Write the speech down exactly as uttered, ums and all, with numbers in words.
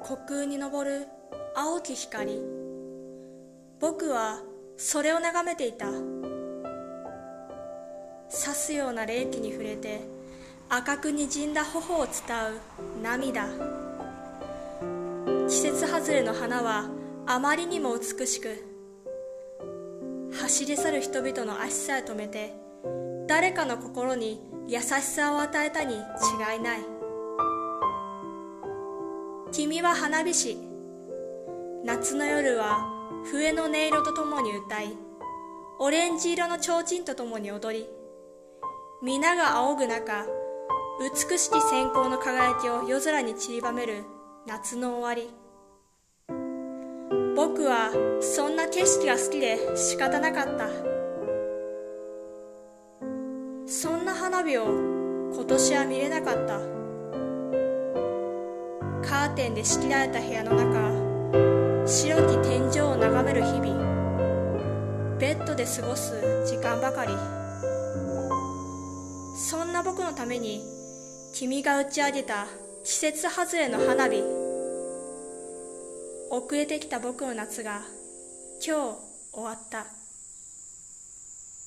虚空に昇る青き光。僕はそれを眺めていた。刺すような冷気に触れて赤くにじんだ頬を伝う涙。季節外れの花はあまりにも美しく、走り去る人々の足さえ止めて誰かの心に優しさを与えたに違いない。君は花火師。夏の夜は笛の音色とともに歌い、オレンジ色の提灯とともに踊り、皆が仰ぐ中、美しき閃光の輝きを夜空に散りばめる夏の終わり。僕はそんな景色が好きで仕方なかった。そんな花火を今年は見れなかった。カーテンで仕切られた部屋の中、白き天井を眺める日々、ベッドで過ごす時間ばかり。そんな僕のために君が打ち上げた季節外れの花火。遅れてきた僕の夏が今日終わった。